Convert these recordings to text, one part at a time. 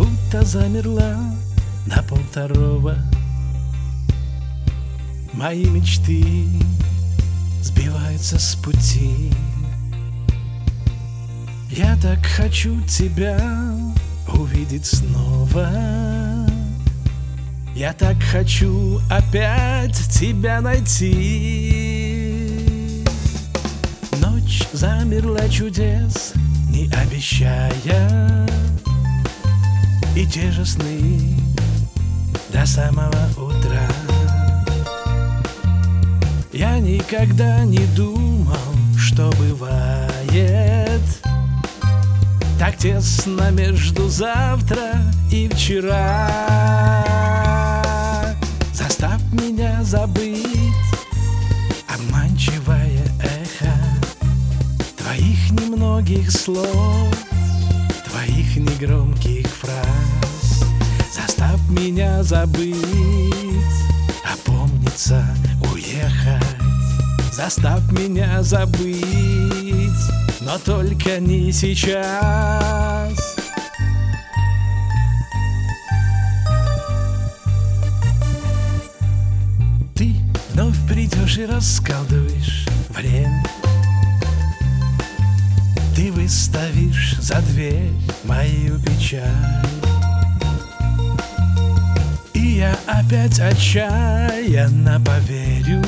будто замерла на полвторого. Мои мечты сбиваются с пути. Я так хочу тебя увидеть снова. Я так хочу опять тебя найти. Ночь замерла чудес, не обещая, и те же сны до самого утра. Я никогда не думал, что бывает так тесно между завтра и вчера. Заставь меня забыть обманчивое эхо твоих немногих слов, твоих негромких фраз. Заставь меня забыть, опомниться, уехать. Заставь меня забыть, но только не сейчас. Ты вновь придешь и расколдуешь время. Ты выставишь за дверь мою печаль, и я опять отчаянно поверю.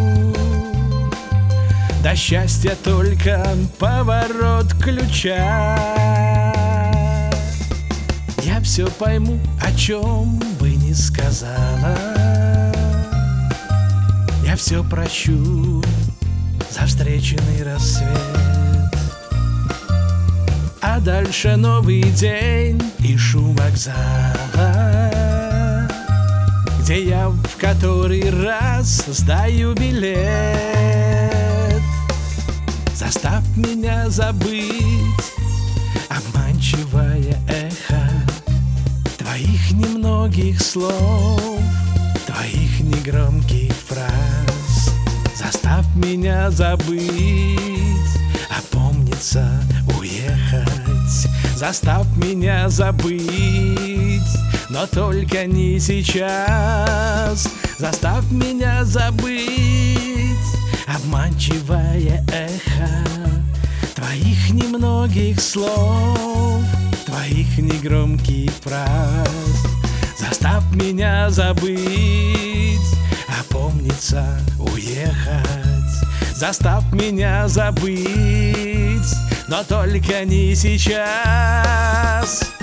До счастья только поворот ключа. Я все пойму, о чем бы ни сказала. Я все прощу за встреченный рассвет. А дальше новый день и шум вокзала, где я в который раз сдаю билет. Заставь меня забыть обманчивое эхо твоих немногих слов, твоих негромких фраз. Заставь меня забыть, опомниться, уехать. Заставь меня забыть, но только не сейчас. Заставь меня забыть обманчивое эхо твоих немногих слов, твоих негромких фраз. Заставь меня забыть, опомниться, уехать. Заставь меня забыть, но только не сейчас.